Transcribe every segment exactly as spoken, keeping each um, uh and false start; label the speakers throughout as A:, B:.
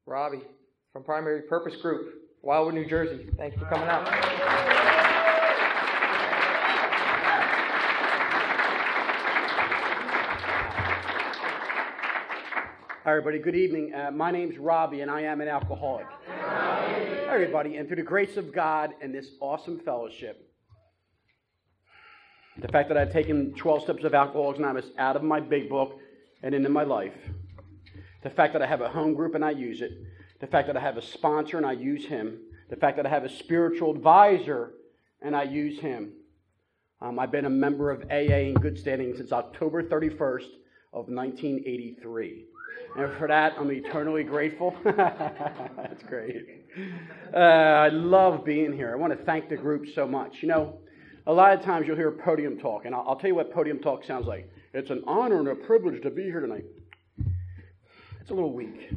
A: Robbie from Primary Purpose Group, Wildwood, New Jersey. Thanks for coming out.
B: Hi, everybody. Good evening. Uh, my name's Robbie, and I am an alcoholic. Hi, everybody. And through the grace of God and this awesome fellowship, the fact that I've taken twelve steps of Alcoholics Anonymous out of my big book and into my life, the fact that I have a home group and I use it, the fact that I have a sponsor and I use him, the fact that I have a spiritual advisor and I use him. Um, I've been a member of A A in good standing since October thirty-first of nineteen eighty-three. And for that, I'm eternally grateful. That's great. Uh, I love being here. I want to thank the group so much. You know, a lot of times you'll hear podium talk, and I'll, I'll tell you what podium talk sounds like. It's an honor and a privilege to be here tonight. It's a little weak.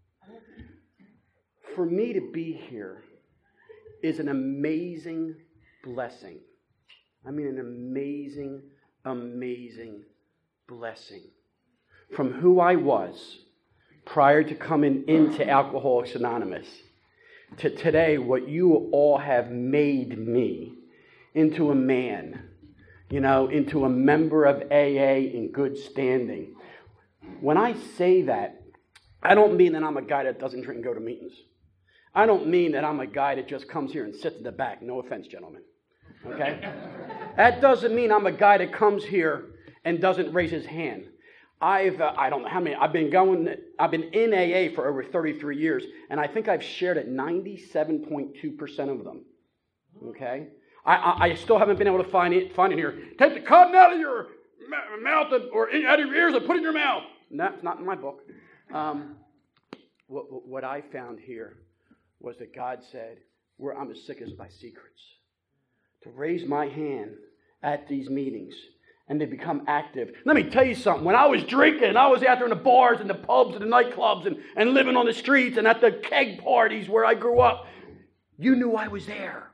B: For me to be here is an amazing blessing. I mean, an amazing, amazing blessing. From who I was prior to coming into Alcoholics Anonymous to today, what you all have made me into a man, you know, into a member of A A in good standing. When I say that, I don't mean that I'm a guy that doesn't drink and go to meetings. I don't mean that I'm a guy that just comes here and sits in the back. No offense, gentlemen. Okay? That doesn't mean I'm a guy that comes here and doesn't raise his hand. I've, uh, I don't know how many, I've been going, I've been in A A for over thirty-three years, and I think I've shared at ninety-seven point two percent of them. Okay? I, I, I still haven't been able to find it, find it here. Take the cotton out of your mouth and, or in, out of your ears and put it in your mouth. No, it's not in my book. Um, what, what I found here was that God said, where I'm as sick as my secrets, to raise my hand at these meetings and they become active. Let me tell you something. When I was drinking, I was out there in the bars and the pubs and the nightclubs and, and living on the streets and at the keg parties where I grew up, you knew I was there.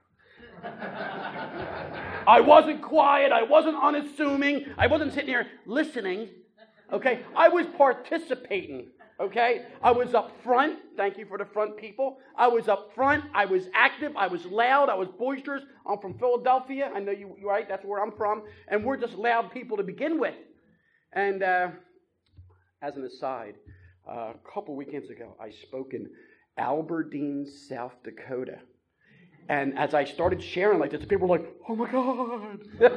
B: I wasn't quiet. I wasn't unassuming. I wasn't sitting here listening. Okay? I was participating. Okay? I was up front. Thank you for the front people. I was up front. I was active. I was loud. I was boisterous. I'm from Philadelphia. I know you, you're right. That's where I'm from. And we're just loud people to begin with. And uh, as an aside, uh, a couple weekends ago, I spoke in Aberdeen, South Dakota. And as I started sharing like this, people were like, oh my God.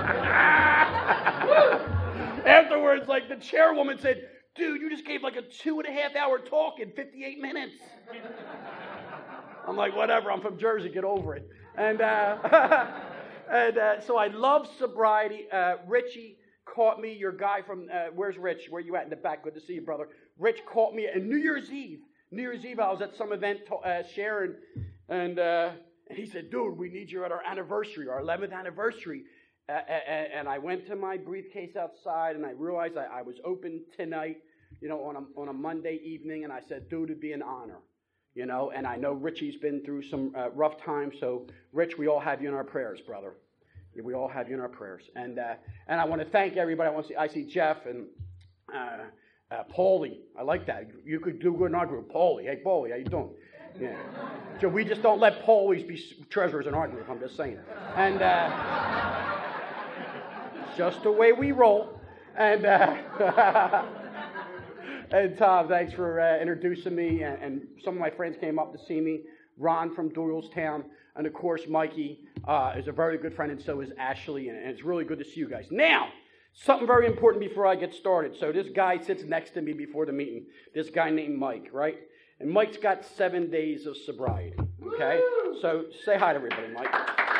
B: Afterwards, like the chairwoman said, dude, you just gave like a two and a half hour talk in fifty-eight minutes. I'm like, whatever, I'm from Jersey, get over it. And uh, and uh, so I love sobriety. Uh, Richie caught me, your guy from, uh, where's Rich? Where you at in the back? Good to see you, brother. Rich caught me on New Year's Eve. New Year's Eve, I was at some event uh, sharing, and, uh, and he said, dude, we need you at our anniversary, our eleventh anniversary. Uh, and, and I went to my briefcase outside, and I realized I, I was open tonight, you know, on a, on a Monday evening, and I said, dude, it'd be an honor, you know, and I know Richie's been through some uh, rough times, so, Rich, we all have you in our prayers, brother. We all have you in our prayers. And uh, and I want to thank everybody. I want to see, I see Jeff and uh, uh, Paulie. I like that. You could do good in our group. Paulie. Hey, Paulie, how you doing? Yeah. So we just don't let Paulies be treasurers in our group, I'm just saying. And uh, just the way we roll. And uh, and Tom, thanks for uh, introducing me. And, and some of my friends came up to see me. Ron from Doylestown. And of course, Mikey uh, is a very good friend, and so is Ashley. And it's really good to see you guys. Now, something very important before I get started. So this guy sits next to me before the meeting. This guy named Mike, right? And Mike's got seven days of sobriety, okay? Woo! So say hi to everybody, Mike.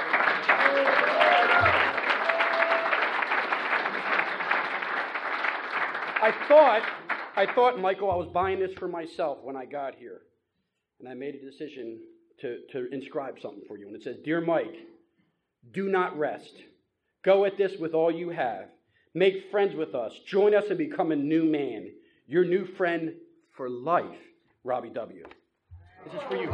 B: I thought, I thought, Michael, I was buying this for myself when I got here. And I made a decision to, to inscribe something for you. And it says, Dear Mike, do not rest. Go at this with all you have. Make friends with us. Join us and become a new man. Your new friend for life. Robbie W. This is for you.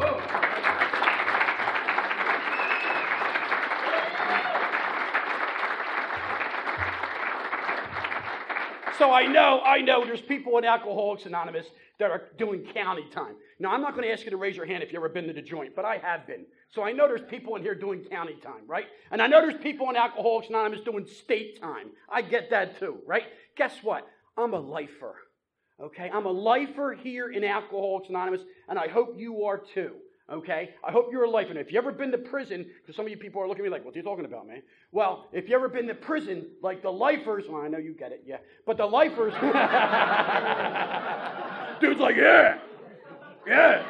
B: So I know, I know there's people in Alcoholics Anonymous that are doing county time. Now, I'm not going to ask you to raise your hand if you've ever been to the joint, but I have been. So I know there's people in here doing county time, right? And I know there's people in Alcoholics Anonymous doing state time. I get that too, right? Guess what? I'm a lifer, okay? I'm a lifer here in Alcoholics Anonymous, and I hope you are too. Okay? I hope you're a lifer. And if you've ever been to prison, because some of you people are looking at me like, what are you talking about, man? Well, if you've ever been to prison, like the lifers, well, I know you get it, yeah. But the lifers, dude's like, yeah, yeah.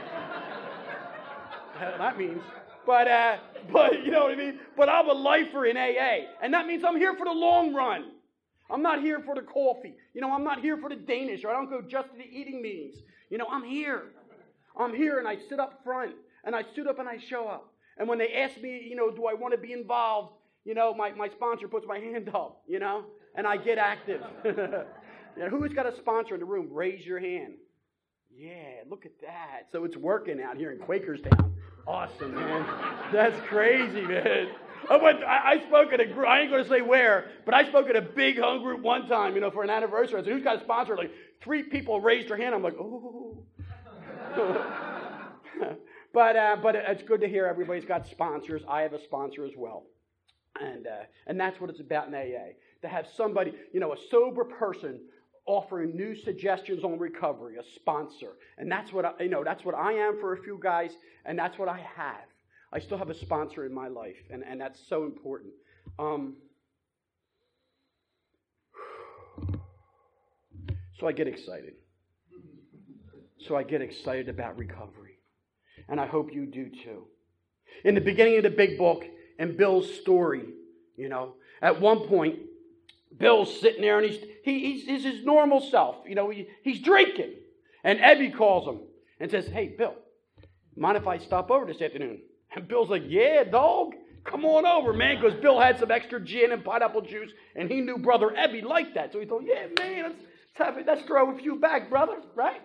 B: That means, but, uh, but, you know what I mean? But I'm a lifer in A A. And that means I'm here for the long run. I'm not here for the coffee. You know, I'm not here for the Danish, or I don't go just to the eating meetings. You know, I'm here. I'm here, and I sit up front, and I stood up and I show up. And when they ask me, you know, do I want to be involved, you know, my, my sponsor puts my hand up, you know, and I get active. You know, who's got a sponsor in the room? Raise your hand. Yeah, look at that. So it's working out here in Quakerstown. Awesome, man. That's crazy, man. I, went, I, I spoke at a group, I ain't going to say where, but I spoke at a big home group one time, you know, for an anniversary. I said, who's got a sponsor? Like, three people raised their hand. I'm like, ooh. but uh, but it's good to hear everybody's got sponsors. I have a sponsor as well. And uh, and that's what it's about in A A. To have somebody, you know, a sober person offering new suggestions on recovery, a sponsor. And that's what I, you know, that's what I am for a few guys, and that's what I have. I still have a sponsor in my life, and, and that's so important. Um, so I get excited. So I get excited about recovery. And I hope you do too. In the beginning of the big book, and Bill's story, you know, at one point, Bill's sitting there and he's, he, he's, he's his normal self. You know, he, he's drinking. And Ebby calls him and says, hey, Bill, mind if I stop over this afternoon? And Bill's like, yeah, dog, come on over, man. Because Bill had some extra gin and pineapple juice, and he knew Brother Ebby liked that. So he thought, yeah, man, let's, let's, have it, let's throw a few back, brother, right?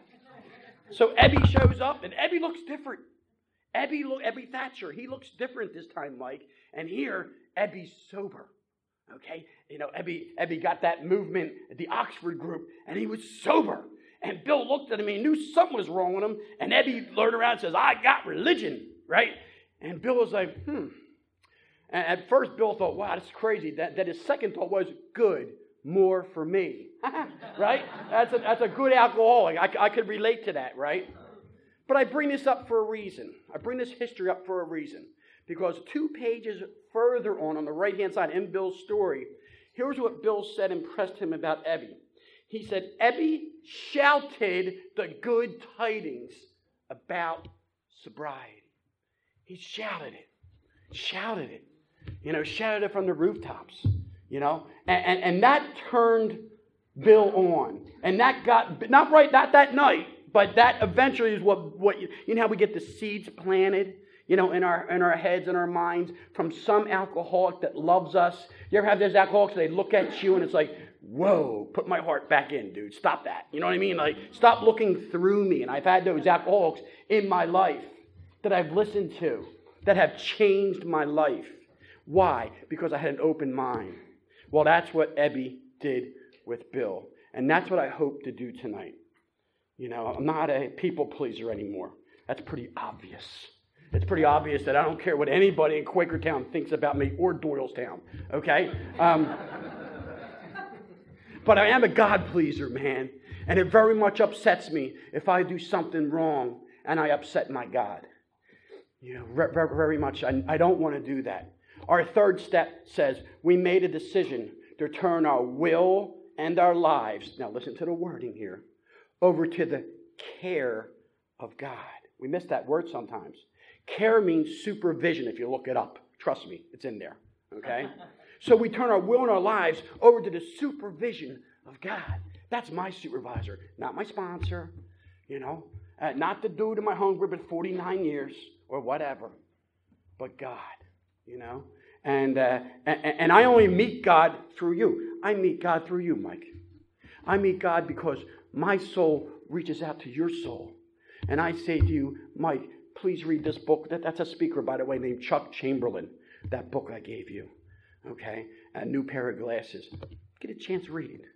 B: So Ebby shows up, and Ebby looks different. Ebby, look, Ebby Thatcher, he looks different this time, Mike. And here, Ebby's sober. Okay? You know, Ebby, Ebby got that movement at the Oxford group, and he was sober. And Bill looked at him, and he knew something was wrong with him. And Ebby turned around and says, I got religion, right? And Bill was like, hmm. And at first, Bill thought, wow, that's crazy. That, that his second thought was, good, more for me. Right? That's a, that's a good alcoholic. I, I could relate to that, right? But I bring this up for a reason. I bring this history up for a reason. Because two pages further on, on the right-hand side in Bill's story, here's what Bill said impressed him about Ebby. He said, Ebby shouted the good tidings about sobriety. He shouted it. Shouted it. You know, shouted it from the rooftops. You know, and, and, and that turned Bill on. And that got, not right, not that night, but that eventually is what, what you, you know how we get the seeds planted, you know, in our in our heads and our minds from some alcoholic that loves us. You ever have those alcoholics, they look at you and it's like, whoa, put my heart back in, dude. Stop that. You know what I mean? Like, stop looking through me. And I've had those alcoholics in my life that I've listened to that have changed my life. Why? Because I had an open mind. Well, that's what Ebby did with Bill. And that's what I hope to do tonight. You know, I'm not a people pleaser anymore. That's pretty obvious. It's pretty obvious that I don't care what anybody in Quakertown thinks about me or Doylestown. Okay? Um, but I am a God pleaser, man. And it very much upsets me if I do something wrong and I upset my God. You know, very, very much. I, I don't want to do that. Our third step says we made a decision to turn our will and our lives, now listen to the wording here, over to the care of God. We miss that word sometimes. Care means supervision if you look it up. Trust me, it's in there. Okay? So we turn our will and our lives over to the supervision of God. That's my supervisor, not my sponsor, you know, uh, not the dude in my home group at forty-nine years or whatever, but God, you know. And, uh, and and I only meet God through you. I meet God through you, Mike. I meet God because my soul reaches out to your soul. And I say to you, Mike, please read this book. That, that's a speaker, by the way, named Chuck Chamberlain. That book I gave you. Okay? A New Pair of Glasses. Get a chance to read it.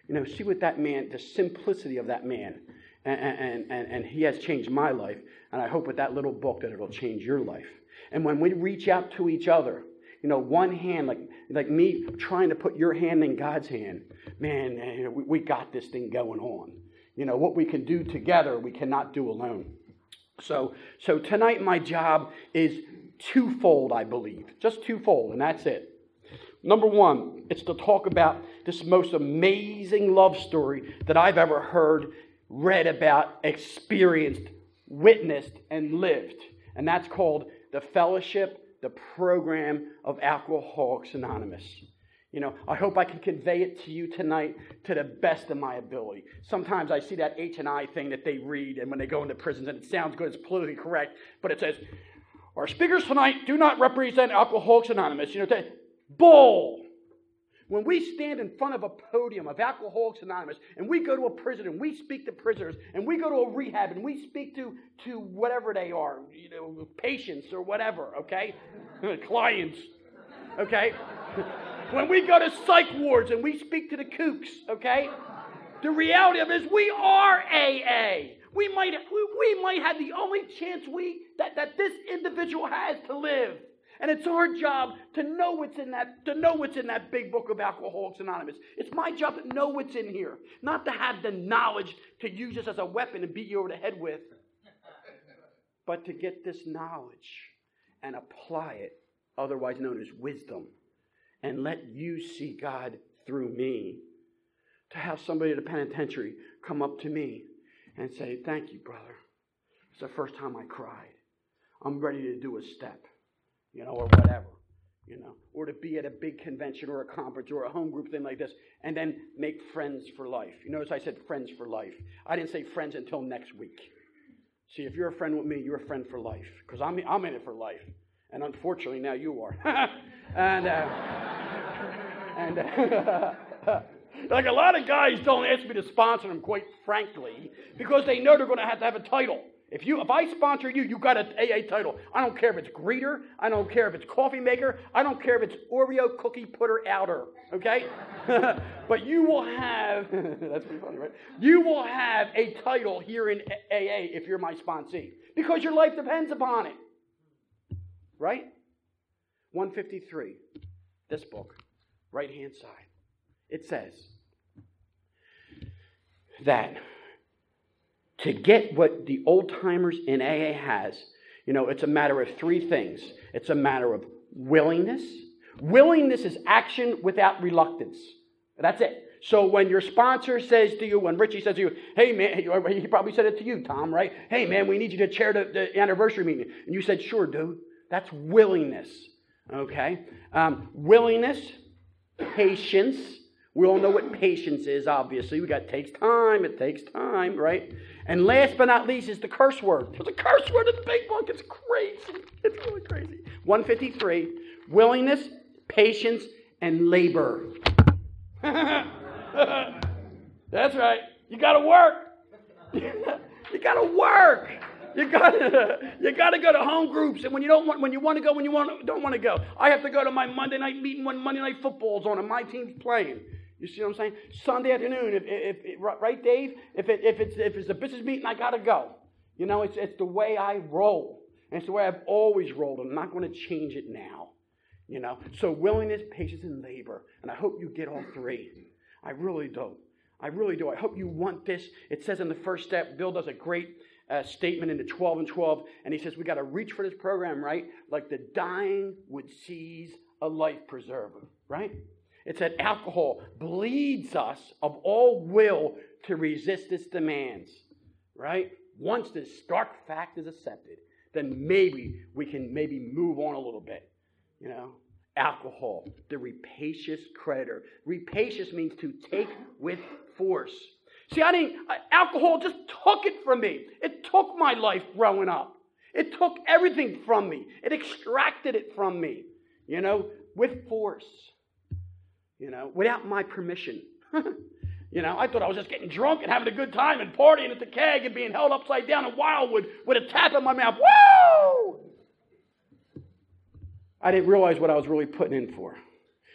B: You know, see what that man, the simplicity of that man. And, and, and, and he has changed my life. And I hope with that little book that it'll change your life. And when we reach out to each other, you know, one hand, like like me trying to put your hand in God's hand, man, you know, we, we got this thing going on. You know, what we can do together, we cannot do alone. So, so tonight my job is twofold, I believe. Just twofold, and that's it. Number one, it's to talk about this most amazing love story that I've ever heard, read about, experienced, witnessed, and lived. And that's called the fellowship, the program of Alcoholics Anonymous. You know, I hope I can convey it to you tonight to the best of my ability. Sometimes I see that H and I thing that they read, and when they go into prisons, and it sounds good, it's politically correct, but it says, our speakers tonight do not represent Alcoholics Anonymous. You know, they, bull! When we stand in front of a podium of Alcoholics Anonymous, and we go to a prison, and we speak to prisoners, and we go to a rehab, and we speak to, to whatever they are, you know, patients or whatever, okay? Clients, okay? When we go to psych wards, and we speak to the kooks, okay? The reality of it is we are A A. We might, we, we might have the only chance we that, that this individual has to live. And it's our job to know what's in that, to know what's in that big book of Alcoholics Anonymous. It's my job to know what's in here, not to have the knowledge to use this as a weapon and beat you over the head with, but to get this knowledge and apply it, otherwise known as wisdom, and let you see God through me. To have somebody at a penitentiary come up to me and say, thank you, brother. It's the first time I cried. I'm ready to do a step. You know, or whatever, you know, or to be at a big convention or a conference or a home group thing like this, and then make friends for life. You notice I said friends for life. I didn't say friends until next week. See, if you're a friend with me, you're a friend for life, because I'm I'm in it for life, and unfortunately now you are. and uh, and uh, like a lot of guys don't ask me to sponsor them, quite frankly, because they know they're going to have to have a title. If you, if I sponsor you, you got an A A title. I don't care if it's greeter. I don't care if it's coffee maker. I don't care if it's Oreo cookie putter outer. Okay? But you will have, that's pretty funny, right? You will have a title here in A A if you're my sponsee. Because your life depends upon it. Right? one fifty-three, this book, right-hand side. It says that to get what the old-timers in A A has, you know, it's a matter of three things. It's a matter of willingness. Willingness is action without reluctance. That's it. So when your sponsor says to you, when Richie says to you, hey, man, he probably said it to you, Tom, right? Hey, man, we need you to chair the, the anniversary meeting. And you said, sure, dude. That's willingness, okay? Um, willingness, patience. We all know what patience is, obviously. We got, it takes time, it takes time, right? And last but not least is the curse word. There's a curse word in the big book. It's crazy. It's really crazy. one fifty-three, willingness, patience, and labor. That's right. You got to work. You got to work. You got to you got to go to home groups, and when you don't want when you want to go when you want don't want to go. I have to go to my Monday night meeting when Monday Night Football's on and my team's playing. You see what I'm saying? Sunday afternoon, if, if, if right, Dave? If it, if it's if it's a business meeting, I got to go. You know, it's it's the way I roll, and it's the way I've always rolled. I'm not going to change it now. You know, so willingness, patience, and labor, and I hope you get all three. I really do. I really do. I hope you want this. It says in the first step, Bill does a great uh, statement in the twelve and twelve, and he says we got to reach for this program, right? Like the dying would seize a life preserver, right? It said alcohol bleeds us of all will to resist its demands, right? Once this stark fact is accepted, then maybe we can maybe move on a little bit, you know? Alcohol, the rapacious creditor. Rapacious means to take with force. See, I didn't, alcohol just took it from me. It took my life growing up. It took everything from me. It extracted it from me, you know, with force. You know, without my permission. You know, I thought I was just getting drunk and having a good time and partying at the keg and being held upside down in Wildwood with a tap in my mouth. Woo! I didn't realize what I was really putting in for.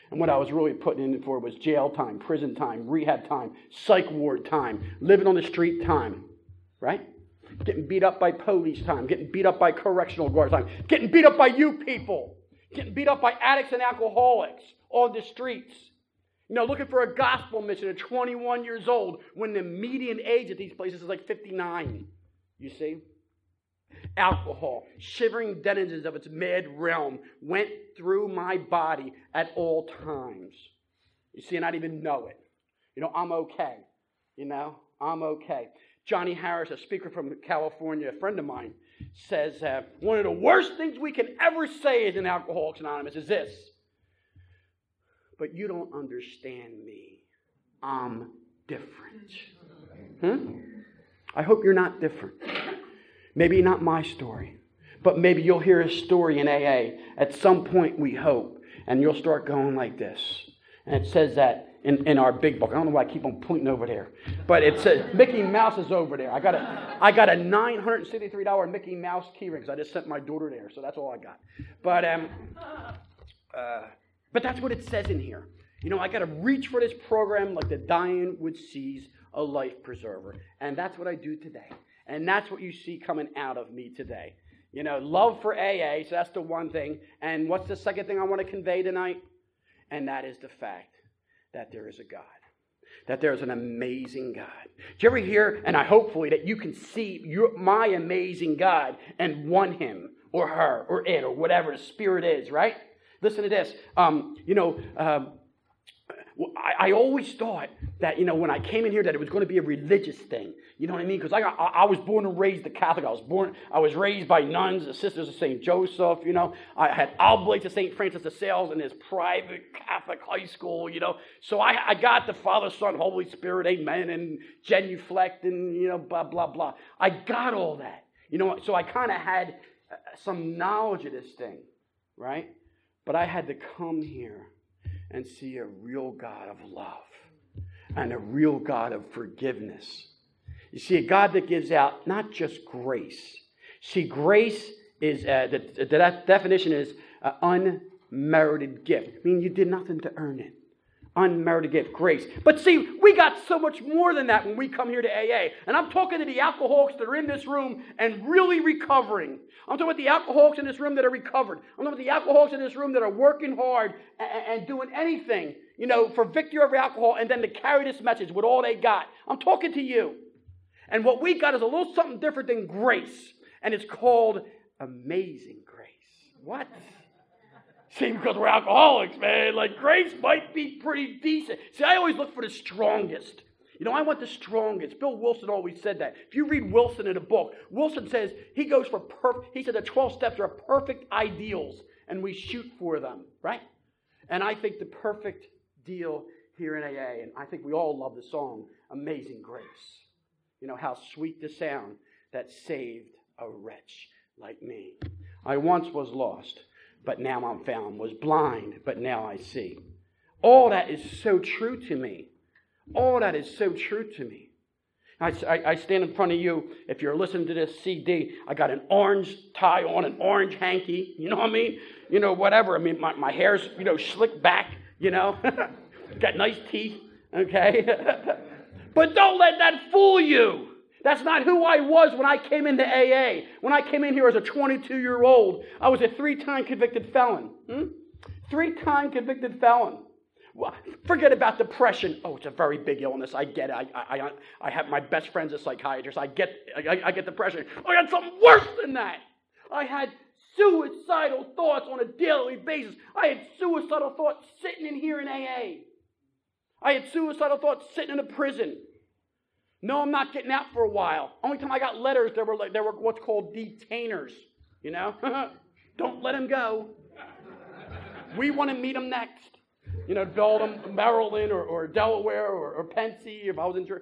B: And what I was really putting in for was jail time, prison time, rehab time, psych ward time, living on the street time, right? Getting beat up by police time, getting beat up by correctional guard time, getting beat up by you people, getting beat up by addicts and alcoholics on the streets. You know, looking for a gospel mission at twenty-one years old when the median age at these places is like fifty-nine. You see? Alcohol, shivering denizens of its mad realm, went through my body at all times. You see, and I didn't even know it. You know, I'm okay. You know, I'm okay. Johnny Harris, a speaker from California, a friend of mine, says uh, one of the worst things we can ever say as an Alcoholics Anonymous is this: but you don't understand me. I'm different. Hmm? I hope you're not different. Maybe not my story, but maybe you'll hear a story in A A at some point, we hope, and you'll start going like this. And it says that in, in our big book. I don't know why I keep on pointing over there, but it says Mickey Mouse is over there. I got a, I got a nine hundred sixty-three dollars Mickey Mouse key ring because I just sent my daughter there, so that's all I got. But um, uh, but that's what it says in here. You know, I got to reach for this program like the dying would seize a life preserver, and that's what I do today. And that's what you see coming out of me today. You know, love for A A, so that's the one thing. And what's the second thing I want to convey tonight? And that is the fact that there is a God. That there is an amazing God. Did you ever hear, and I hopefully that you can see your, my amazing God and want him or her or it or whatever the spirit is, right? Listen to this. Um, you know, um, I, I always thought that, you know, when I came in here that it was going to be a religious thing. You know what I mean? Because I, I I was born and raised a Catholic. I was born, I was raised by nuns, the Sisters of Saint Joseph, you know. I had oblates of Saint Francis de Sales in his private Catholic high school, you know. So I, I got the Father, Son, Holy Spirit, amen, and genuflect and, you know, blah, blah, blah. I got all that. You know, so I kind of had some knowledge of this thing, right? But I had to come here and see a real God of love and a real God of forgiveness. You see, a God that gives out not just grace. See, grace is, uh, the, the definition is an unmerited gift. I mean, you did nothing to earn it. Unmerited gift, grace. But see, we got so much more than that when we come here to A A. And I'm talking to the alcoholics that are in this room and really recovering. I'm talking about the alcoholics in this room that are recovered. I'm talking about the alcoholics in this room that are working hard and, and doing anything, you know, for victory over alcohol and then to carry this message with all they got. I'm talking to you. And what we got is a little something different than grace. And it's called amazing grace. What? See, because we're alcoholics, man. Like, grace might be pretty decent. See, I always look for the strongest. You know, I want the strongest. Bill Wilson always said that. If you read Wilson in a book, Wilson says he goes for perfect. He said the twelve steps are perfect ideals, and we shoot for them, right? And I think the perfect deal here in A A, and I think we all love the song, Amazing Grace. You know, how sweet the sound that saved a wretch like me. I once was lost, but now I'm found. Was blind, but now I see. All that is so true to me. All that is so true to me. I, I, I stand in front of you. If you're listening to this C D, I got an orange tie on, an orange hanky. You know what I mean? You know, whatever. I mean, my, my hair's, you know, slicked back, you know. Got nice teeth, okay? But don't let that fool you. That's not who I was when I came into A A. When I came in here as a twenty-two-year-old, I was a three-time convicted felon. Hmm? Three-time convicted felon. Well, forget about depression. Oh, it's a very big illness. I get it. I, I, I, I have my best friend's a psychiatrist. I get, I, I get depression. I got something worse than that. I had suicidal thoughts on a daily basis. I had suicidal thoughts sitting in here in A A. I had suicidal thoughts sitting in a prison. No, I'm not getting out for a while. Only time I got letters, there were like, there were what's called detainers. You know, don't let him go. We want to meet him next. You know, Belgium, Maryland, or, or Delaware, or, or Pensy, if I was in church.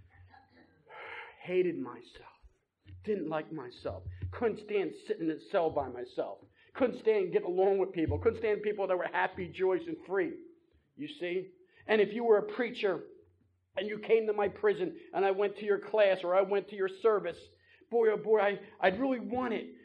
B: Hated myself. Didn't like myself. Couldn't stand sitting in a cell by myself. Couldn't stand getting along with people. Couldn't stand people that were happy, joyous, and free. You see? And if you were a preacher and you came to my prison and I went to your class or I went to your service, boy, oh boy, I, I'd really want it.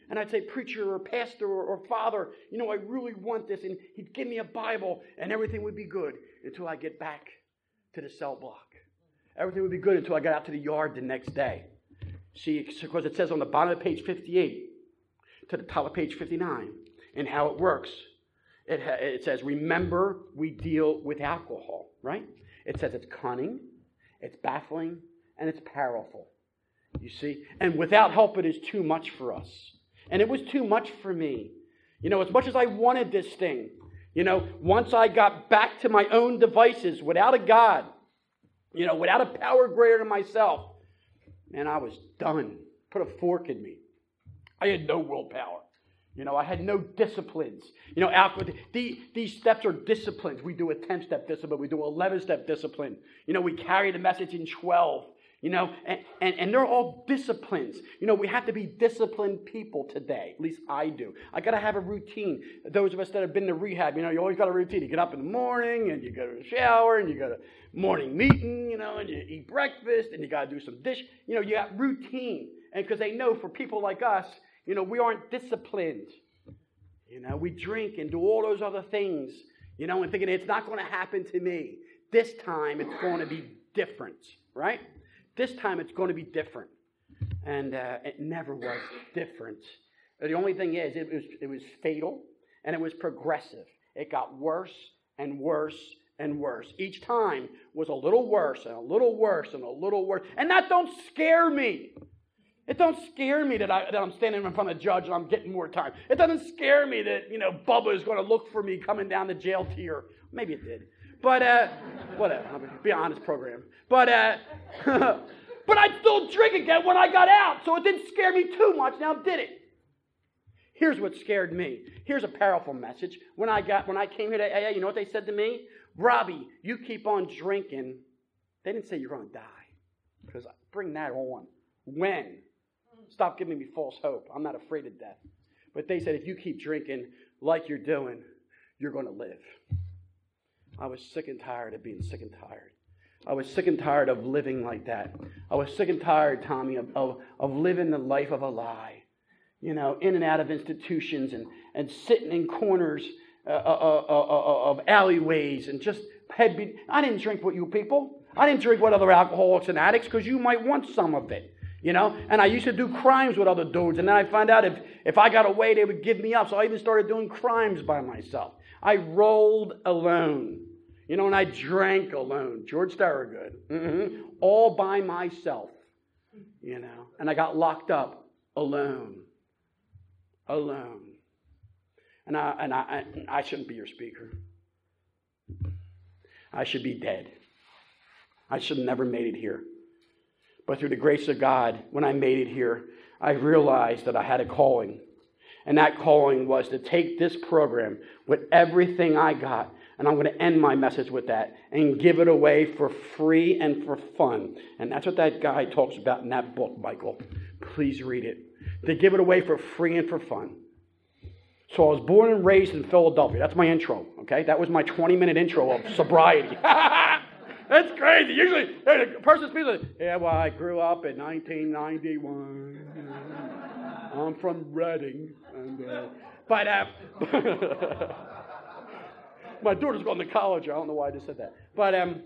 B: And I'd say, preacher or pastor or, or father, you know, I really want this. And he'd give me a Bible and everything would be good until I get back to the cell block. Everything would be good until I got out to the yard the next day. See, because it says on the bottom of page fifty-eight to the top of page fifty-nine and how it works. It, ha- it says, remember, we deal with alcohol, right? It says it's cunning, it's baffling, and it's powerful. You see? And without help, it is too much for us. And it was too much for me. You know, as much as I wanted this thing, you know, once I got back to my own devices without a God, you know, without a power greater than myself, man, I was done. Put a fork in me. I had no willpower. You know, I had no disciplines. You know, alcohol, the, these steps are disciplines. We do a ten-step discipline. We do an eleven-step discipline. You know, we carry the message in twelve. You know, and, and, and they're all disciplines. You know, we have to be disciplined people today. At least I do. I got to have a routine. Those of us that have been to rehab, you know, you always got a routine. You get up in the morning and you go to the shower and you go to morning meeting, you know, and you eat breakfast and you got to do some dish. You know, you got routine. And because they know for people like us, you know, we aren't disciplined. You know, we drink and do all those other things, you know, and thinking it's not going to happen to me. This time it's going to be different, right? This time it's going to be different. And uh, it never was different. The only thing is, it was, it was fatal and it was progressive. It got worse and worse and worse. Each time was a little worse and a little worse and a little worse. And that don't scare me. It don't scare me that, I, that I'm standing in front of a judge and I'm getting more time. It doesn't scare me that, you know, Bubba is going to look for me coming down the jail tier. Maybe it did. But, uh, whatever. I'll be an honest program. But, uh, but I'd still drink again when I got out. So it didn't scare me too much. Now, did it? Here's what scared me. Here's a powerful message. When I got, when I came here to A A, you know what they said to me? Robbie, you keep on drinking. They didn't say you're going to die. Because bring that on. When? Stop giving me false hope. I'm not afraid of death. But they said, if you keep drinking like you're doing, you're going to live. I was sick and tired of being sick and tired. I was sick and tired of living like that. I was sick and tired, Tommy, of, of, of living the life of a lie. You know, in and out of institutions and, and sitting in corners uh, uh, uh, uh, of alleyways and just head be- I didn't drink with you people. I didn't drink with other alcoholics and addicts because you might want some of it. You know, and I used to do crimes with other dudes, and then I found out if, if I got away, they would give me up. So I even started doing crimes by myself. I rolled alone, you know, and I drank alone. George Thorogood, mm-hmm. all by myself, you know, and I got locked up alone, alone. And I and I I shouldn't be your speaker. I should be dead. I should have never made it here. But through the grace of God, when I made it here, I realized that I had a calling. And that calling was to take this program with everything I got, and I'm going to end my message with that, and give it away for free and for fun. And that's what that guy talks about in that book, Michael. Please read it. To give it away for free and for fun. So I was born and raised in Philadelphia. That's my intro, okay? That was my twenty-minute intro of sobriety. That's crazy. Usually, a person speaks like, yeah, well, I grew up in nineteen ninety-one. I'm from Reading. And, uh, but uh, my daughter's going to college. I don't know why I just said that. But um,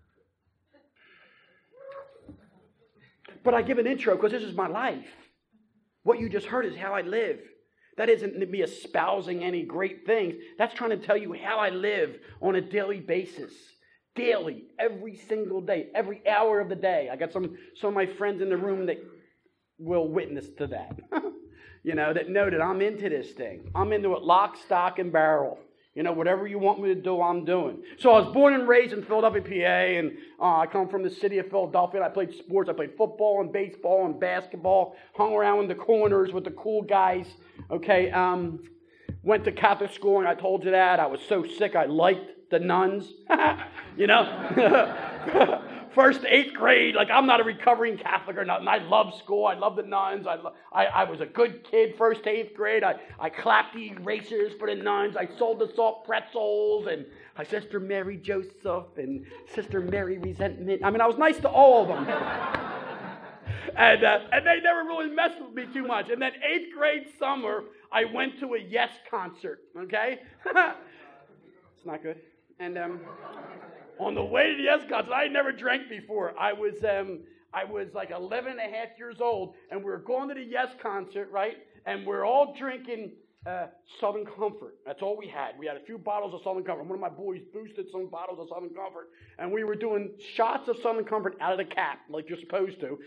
B: but I give an intro because this is my life. What you just heard is how I live. That isn't me espousing any great things. That's trying to tell you how I live on a daily basis. Daily, every single day, every hour of the day. I got some, some of my friends in the room that will witness to that. You know, that know that I'm into this thing. I'm into it lock, stock, and barrel. You know, whatever you want me to do, I'm doing. So I was born and raised in Philadelphia, P A, and uh, I come from the city of Philadelphia. And I played sports. I played football and baseball and basketball. Hung around in the corners with the cool guys. Okay, um, went to Catholic school, and I told you that. I was so sick, I liked the nuns. You know? First to eighth grade, like I'm not a recovering Catholic or nothing. I love school. I love the nuns. I, lo- I I was a good kid first to eighth grade. I, I clapped the erasers for the nuns. I sold the salt pretzels and my Sister Mary Joseph and Sister Mary Resentment. I mean, I was nice to all of them. and, uh, and they never really messed with me too much. And then eighth grade summer, I went to a Yes concert, okay? It's not good. And um, on the way to the Yes concert, I had never drank before. I was um, I was like eleven and a half years old, and we were going to the Yes concert, right? And we're all drinking uh, Southern Comfort. That's all we had. We had a few bottles of Southern Comfort. One of my boys boosted some bottles of Southern Comfort, and we were doing shots of Southern Comfort out of the cap, like you're supposed to.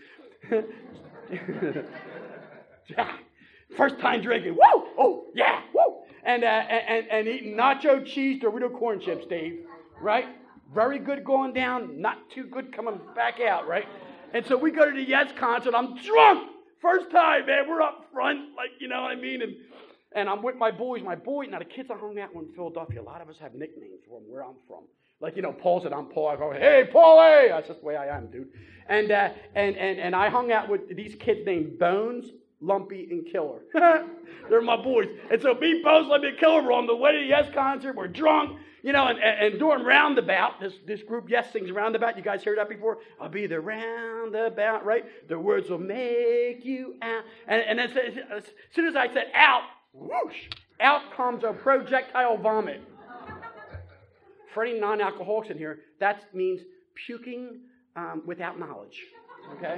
B: First time drinking. Woo! Oh, yeah! Woo! And, uh, and, and eating nacho cheese Dorito corn chips, Dave. Right? Very good going down, not too good coming back out, right? And so we go to the Yes concert. I'm drunk. First time, man. We're up front, like, you know what I mean? And and I'm with my boys. My boy, now the kids I hung out with in Philadelphia, a lot of us have nicknames for them, where I'm from. Like, you know, Paul said, I'm Paul. I go, hey, Paul, hey. That's just the way I am, dude. And, uh, and, and, and I hung out with these kids named Bones, Lumpy, and Killer. They're my boys. And so me, Bones, Lumpy, and Killer were on the way to the Yes concert. We're drunk. You know, and, and, and during Roundabout, this, this group, Yes, sings Roundabout. You guys heard that before? I'll be the roundabout, right? The words will make you out. And, and as, as soon as I said out, whoosh, out comes a projectile vomit. For any non-alcoholics in here, that means puking um, without knowledge. Okay?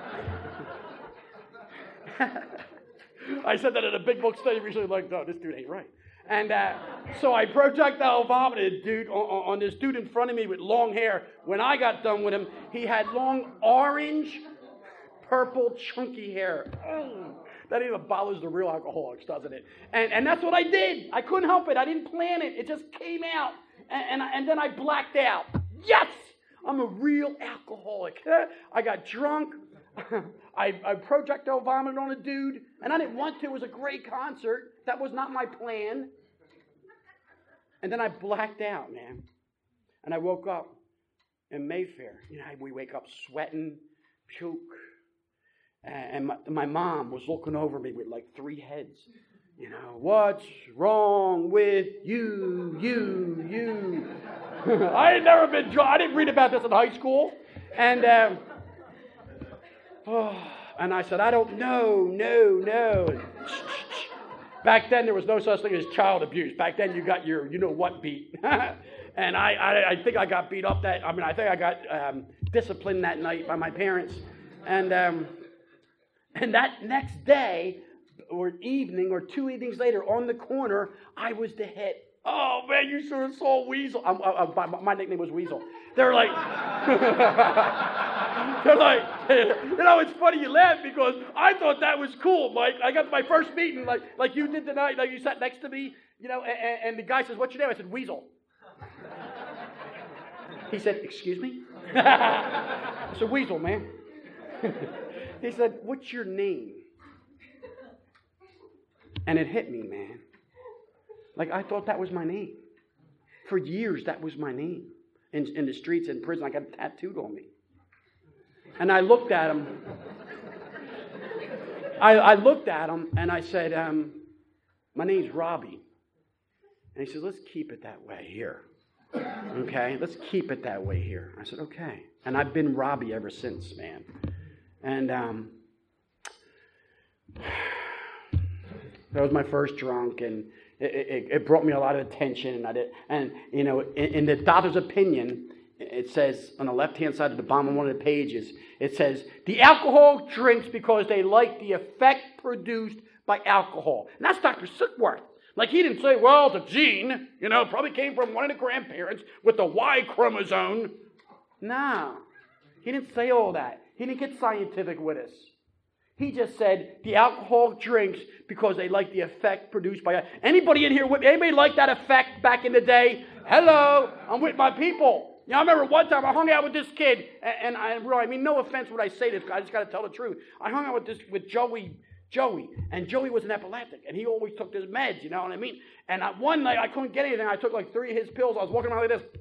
B: I said that at a big book study recently, like, no, this dude ain't right. And uh, so I projectile vomited, dude, on, on this dude in front of me with long hair. When I got done with him, he had long orange, purple, chunky hair. Oh, that even bothers the real alcoholics, doesn't it? And, and that's what I did. I couldn't help it. I didn't plan it. It just came out. And, and, I, and then I blacked out. Yes! I'm a real alcoholic. I got drunk. I, I projectile vomited on a dude, and I didn't want to. It was a great concert. That was not my plan. And then I blacked out, man. And I woke up in Mayfair. You know, we wake up sweating, puke. And my, my mom was looking over me with like three heads. You know, what's wrong with you, you, you? I had never been drunk. I didn't read about this in high school. And um, oh, and I said, I don't know, no, no. And, back then, there was no such thing as child abuse. Back then, you got your you-know-what beat. And I, I, I think I got beat up that, I mean, I think I got um, disciplined that night by my parents. And um, and that next day, or evening, or two evenings later, on the corner, I was the hit. Oh, man, you sort of saw Weasel. I'm, I, I, my nickname was Weasel. They're like, they're like, you know, it's funny you laugh because I thought that was cool, Mike. I got my first meeting like like you did tonight, like you sat next to me, you know, and, and the guy says, what's your name? I said, Weasel. He said, excuse me? I said, Weasel, man. He said, what's your name? And it hit me, man. Like, I thought that was my name. For years, that was my name. In, in the streets, in prison, I got it tattooed on me. And I looked at him. I, I looked at him, and I said, um, my name's Robbie. And he said, let's keep it that way here. Okay? Let's keep it that way here. I said, okay. And I've been Robbie ever since, man. And um, that was my first drunk, and It, it, it brought me a lot of attention, and I did. And you know, in, in the doctor's opinion, it says on the left-hand side of the bottom of one of the pages, it says the alcohol drinks because they like the effect produced by alcohol. And that's Doctor Sickworth. Like he didn't say, well, it's a gene. You know, it probably came from one of the grandparents with the Y chromosome. No, he didn't say all that. He didn't get scientific with us. He just said the alcohol drinks because they like the effect produced by it. Anybody in here with me? Anybody like that effect back in the day? Hello, I'm with my people. You know, I remember one time I hung out with this kid, and, and I, I mean, no offense when I say this, I just got to tell the truth. I hung out with this with Joey, Joey, and Joey was an epileptic, and he always took his meds. You know what I mean? And I, one night I couldn't get anything. I took like three of his pills. I was walking around like this.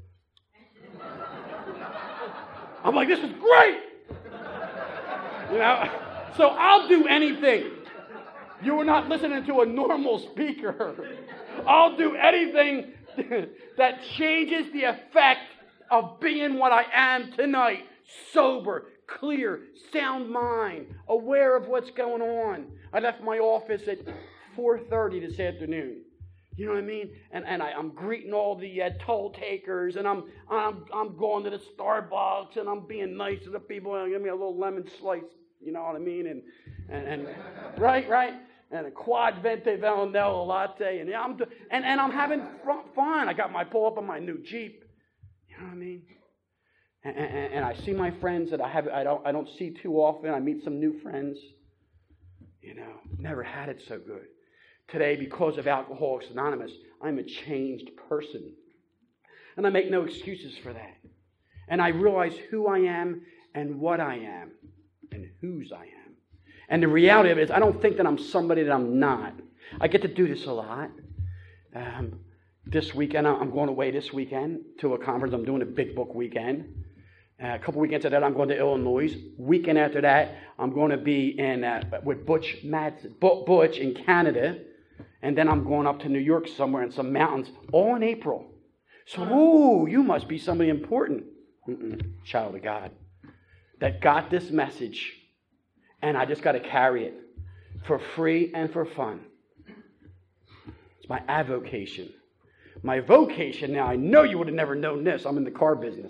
B: I'm like, this is great. You know. So I'll do anything. You are not listening to a normal speaker. I'll do anything that changes the effect of being what I am tonight. Sober, clear, sound mind, aware of what's going on. I left my office at four thirty this afternoon. You know what I mean? And and I, I'm greeting all the uh, toll takers, and I'm I'm I'm going to the Starbucks, and I'm being nice to the people. And give me a little lemon slice. You know what I mean? And and, and right, right. And a quad venti Villanelle latte, and yeah, I'm do, and and I'm having fun. I got my pull up on my new Jeep. You know what I mean? And, and, and I see my friends that I have I don't I don't see too often. I meet some new friends. You know, never had it so good. Today, because of Alcoholics Anonymous, I'm a changed person, and I make no excuses for that. And I realize who I am and what I am and whose I am. And the reality of it is, I don't think that I'm somebody that I'm not. I get to do this a lot. Um, this weekend, I'm going away this weekend to a conference. I'm doing a big book weekend. Uh, a couple weekends after that, I'm going to Illinois. Weekend after that, I'm going to be in uh, with Butch Madsen, Butch in Canada. And then I'm going up to New York somewhere in some mountains, all in April. So, ooh, you must be somebody important. Mm-mm, child of God. That got this message. And I just got to carry it for free and for fun. It's my avocation. My vocation, now I know you would have never known this. I'm in the car business.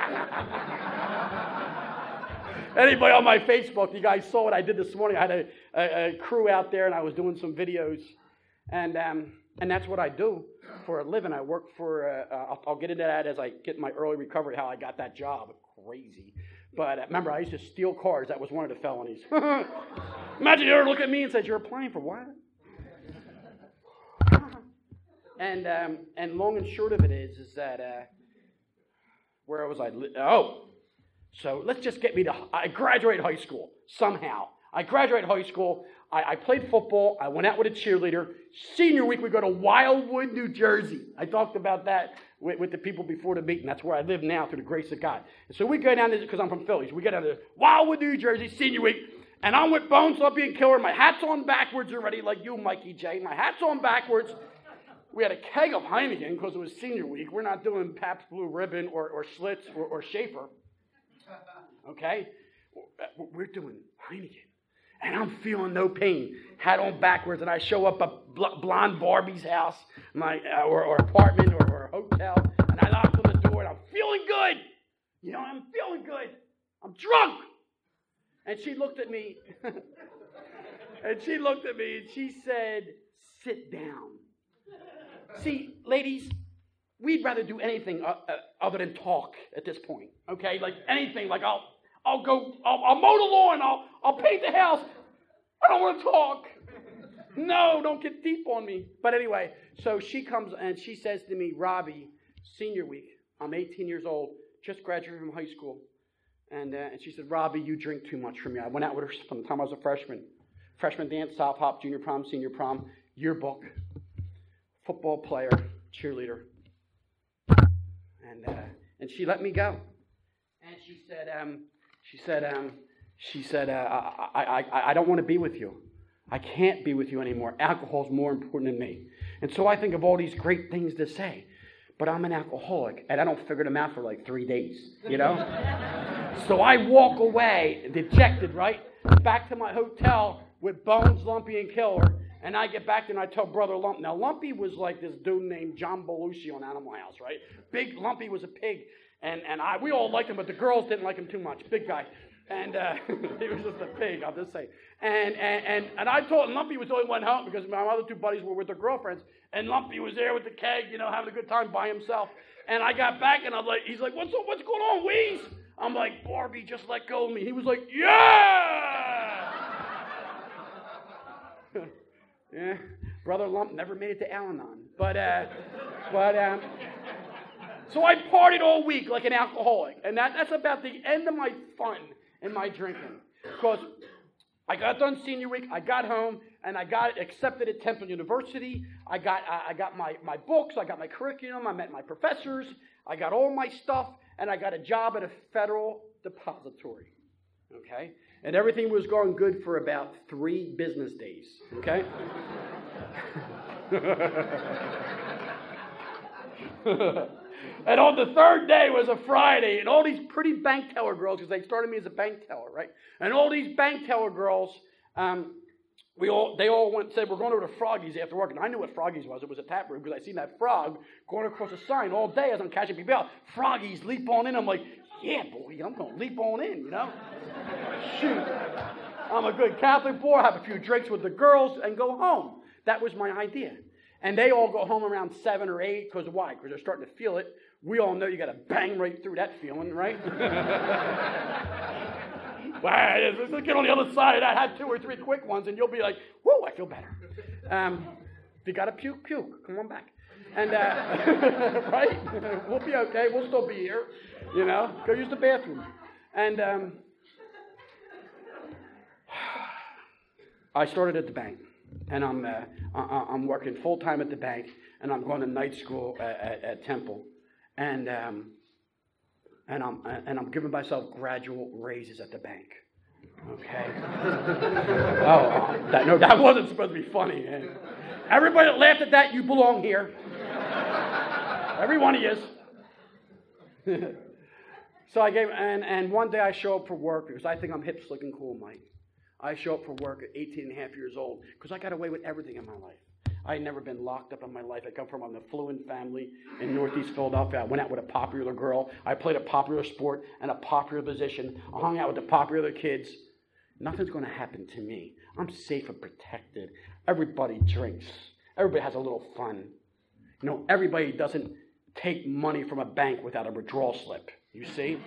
B: Anybody on my Facebook, you guys saw what I did this morning. I had a, a, a crew out there and I was doing some videos. And um, and that's what I do for a living. I work for, uh, uh, I'll, I'll get into that as I get my early recovery, how I got that job. Crazy. But uh, remember, I used to steal cars. That was one of the felonies. Imagine you ever look at me and says, you're applying for what? and um, and long and short of it is, is that, uh, where was I? Li- oh, so let's just get me to, I graduated high school somehow. I graduated high school. I, I played football. I went out with a cheerleader. Senior week, we go to Wildwood, New Jersey. I talked about that with, with the people before the meeting. That's where I live now through the grace of God. And so we go down there, because I'm from Philly. So we go down to Wildwood, New Jersey, senior week. And I'm with Bones Lumpy and Killer. My hat's on backwards already, like you, Mikey J. My hat's on backwards. We had a keg of Heineken because it was senior week. We're not doing Pabst Blue Ribbon or, or Schlitz or, or Schaefer. Okay? We're doing Heineken. And I'm feeling no pain. Hat on backwards, and I show up at Bl- Blonde Barbie's house, my uh, or, or apartment or, or hotel, and I knock on the door, and I'm feeling good. You know, I'm feeling good. I'm drunk. And she looked at me, and she looked at me, and she said, sit down. See, ladies, we'd rather do anything uh, uh, other than talk at this point, okay? Like anything, like I'll... I'll go, I'll, I'll mow the lawn, I'll, I'll paint the house. I don't want to talk. No, don't get deep on me. But anyway, so she comes and she says to me, Robbie, senior week, I'm eighteen years old, just graduated from high school. And, uh, and she said, Robbie, you drink too much for me. I went out with her from the time I was a freshman. Freshman dance, South Hop, junior prom, senior prom, yearbook, football player, cheerleader. And, uh, and she let me go. And she said, um, She said, um, she said, uh, I, I, I don't want to be with you. I can't be with you anymore. Alcohol's more important than me. And so I think of all these great things to say, but I'm an alcoholic, and I don't figure them out for like three days, you know? So I walk away, dejected, right? Back to my hotel with Bones, Lumpy, and Killer, and I get back there and I tell Brother Lump. Now, Lumpy was like this dude named John Belushi on Animal House, right? Big Lumpy was a pig. And and I we all liked him, but the girls didn't like him too much. Big guy. And uh, he was just a pig, I'll just say. And and and, and I told Lumpy was the only one home because my other two buddies were with their girlfriends. And Lumpy was there with the keg, you know, having a good time by himself. And I got back and I'm like, he's like, what's what's going on, Wheeze? I'm like, Barbie, just let go of me. He was like, yeah! Yeah. Brother Lump never made it to Al-Anon. But uh but um So I partied all week like an alcoholic. And that, that's about the end of my fun and my drinking. Because I got done senior week, I got home, and I got accepted at Temple University. I got I got my, my books, I got my curriculum, I met my professors, I got all my stuff, and I got a job at a federal depository. Okay? And everything was going good for about three business days. Okay? And on the third day was a Friday, and all these pretty bank teller girls, because they started me as a bank teller, right? And all these bank teller girls, um, we all they all went said, we're going over to Froggy's after work. And I knew what Froggy's was. It was a tap room because I seen that frog going across the sign all day as I'm catching people out. Froggy's, leap on in. I'm like, yeah, boy, I'm going to leap on in, you know? Shoot. I'm a good Catholic boy, have a few drinks with the girls, and go home. That was my idea. And they all go home around seven or eight, because why? Because they're starting to feel it. We all know you got to bang right through that feeling, right? Well, let's get on the other side of that. Have two or three quick ones, and you'll be like, whoa, I feel better. Um, if you got to puke, puke. Come on back. And, uh, right? We'll be okay. We'll still be here. You know, go use the bathroom. And um, I started at the bank. And I'm uh, I'm working full time at the bank, and I'm going to night school at, at, at Temple, and um, and I'm and I'm giving myself gradual raises at the bank. Okay. oh, that, no, that wasn't supposed to be funny. Man. Everybody that laughed at that, you belong here. Every one of you. So I gave, and and one day I show up for work because I think I'm hip, slick, and cool, Mike. I show up for work at eighteen and a half years old because I got away with everything in my life. I had never been locked up in my life. I come from an affluent family in Northeast Philadelphia. I went out with a popular girl. I played a popular sport and a popular position. I hung out with the popular kids. Nothing's going to happen to me. I'm safe and protected. Everybody drinks. Everybody has a little fun. You know, everybody doesn't take money from a bank without a withdrawal slip. You see?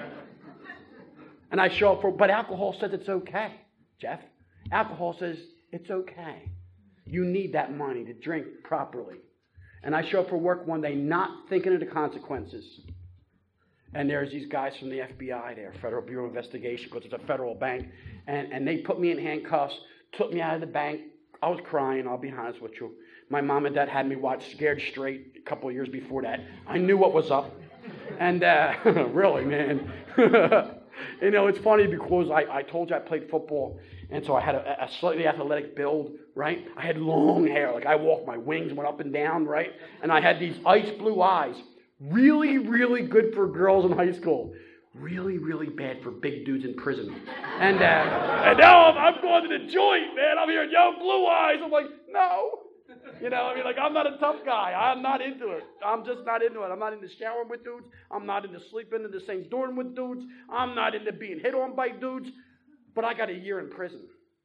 B: And I show up for, but alcohol says it's okay. Jeff, alcohol says it's okay. You need that money to drink properly. And I show up for work one day not thinking of the consequences. And there's these guys from the F B I there, Federal Bureau of Investigation, because it's a federal bank. And, and they put me in handcuffs, took me out of the bank. I was crying, I'll be honest with you. My mom and dad had me watch Scared Straight a couple of years before that. I knew what was up. And uh, really, man. You know, it's funny because I, I told you I played football, and so I had a, a slightly athletic build, right? I had long hair. Like, I walked, my wings went up and down, right? And I had these ice blue eyes. Really, really good for girls in high school. Really, really bad for big dudes in prison. And, uh, and now I'm, I'm going to the joint, man. I'm hearing, yo, blue eyes. I'm like, no. You know, I mean, like, I'm not a tough guy. I'm not into it. I'm just not into it. I'm not into showering with dudes. I'm not into sleeping in the same dorm with dudes. I'm not into being hit on by dudes. But I got a year in prison.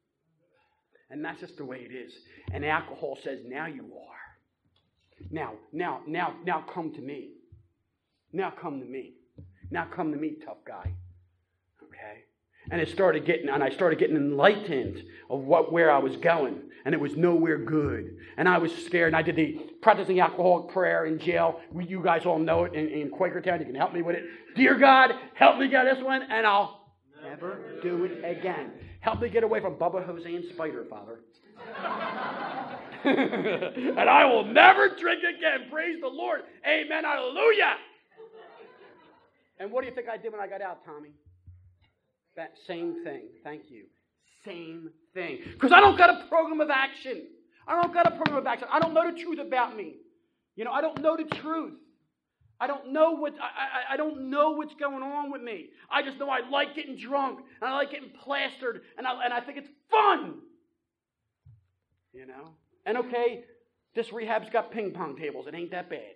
B: And that's just the way it is. And alcohol says, now you are. Now, now, now, now come to me. Now come to me. Now come to me, tough guy. Okay? And it started getting, and I started getting enlightened of what where I was going. And it was nowhere good. And I was scared. And I did the practicing alcoholic prayer in jail. We, you guys all know it in, in Quakertown. You can help me with it. Dear God, help me get this one, and I'll never do it again. Help me get away from Bubba, Jose, and Spider, Father. And I will never drink again. Praise the Lord. Amen. Hallelujah. And what do you think I did when I got out, Tommy? That same thing. Thank you. Same thing. Because I don't got a program of action. I don't got a program of action. I don't know the truth about me. You know, I don't know the truth. I don't know what I, I, I don't know what's going on with me. I just know I like getting drunk and I like getting plastered and I and I think it's fun. You know? And okay, this rehab's got ping pong tables. It ain't that bad.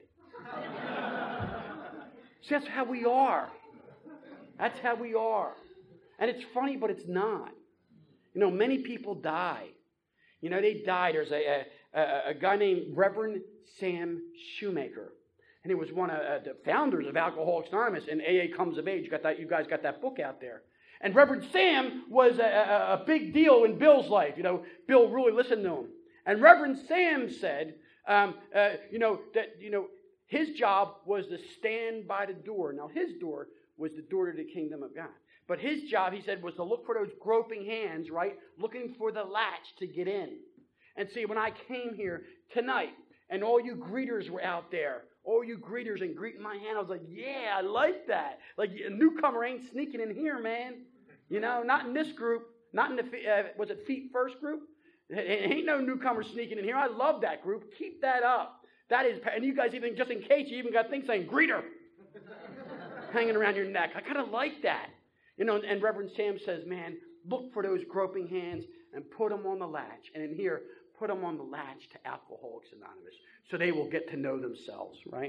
B: See, that's how we are. That's how we are. And it's funny, but it's not. You know, many people die. You know, they died. There's a, a, a guy named Reverend Sam Shoemaker. And he was one of uh, the founders of Alcoholics Anonymous and A A Comes of Age. You got that, you guys got that book out there. And Reverend Sam was a, a, a big deal in Bill's life. You know, Bill really listened to him. And Reverend Sam said, um, uh, you know, that, you know, his job was to stand by the door. Now, his door was the door to the kingdom of God. But his job, he said, was to look for those groping hands, right? Looking for the latch to get in. And see, when I came here tonight, and all you greeters were out there, all you greeters and greeting my hand, I was like, yeah, I like that. Like, a newcomer ain't sneaking in here, man. You know, not in this group. Not in the, uh, was it Feet First group? Ain't no newcomer sneaking in here. I love that group. Keep that up. That is, and you guys even, just in case, you even got things saying, greeter, hanging around your neck. I kind of like that. You know, and Reverend Sam says, man, look for those groping hands and put them on the latch. And in here, put them on the latch to Alcoholics Anonymous so they will get to know themselves, right?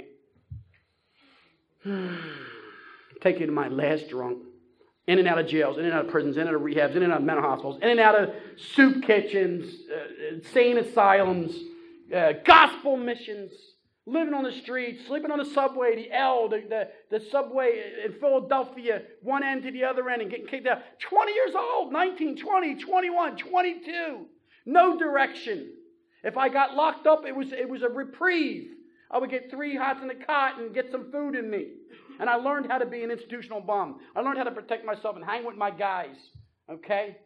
B: Take you to my last drunk. In and out of jails, in and out of prisons, in and out of rehabs, in and out of mental hospitals, in and out of soup kitchens, uh, insane asylums, uh, gospel missions, living on the streets, sleeping on the subway, the L, the, the, the subway in Philadelphia, one end to the other end, and getting kicked out. twenty years old, nineteen, twenty, twenty-one, twenty-two. No direction. If I got locked up, it was, it was a reprieve. I would get three hots in the cot and get some food in me. And I learned how to be an institutional bum. I learned how to protect myself and hang with my guys. Okay?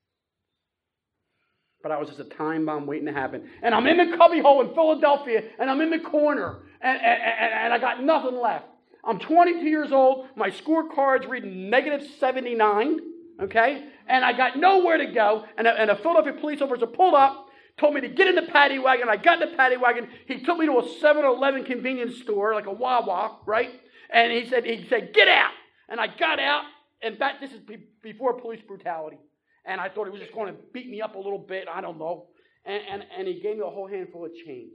B: But I was just a time bomb waiting to happen. And I'm in the cubbyhole in Philadelphia, and I'm in the corner, and, and, and, and I got nothing left. I'm twenty-two years old. My scorecard's reading negative seventy-nine. Okay? And I got nowhere to go. And a, and a Philadelphia police officer pulled up, told me to get in the paddy wagon. I got in the paddy wagon. He took me to a seven eleven convenience store, like a Wawa, right? And he said, he said, get out. And I got out. In fact, this is be- before police brutality. And I thought he was just going to beat me up a little bit. I don't know. And, and, and he gave me a whole handful of change.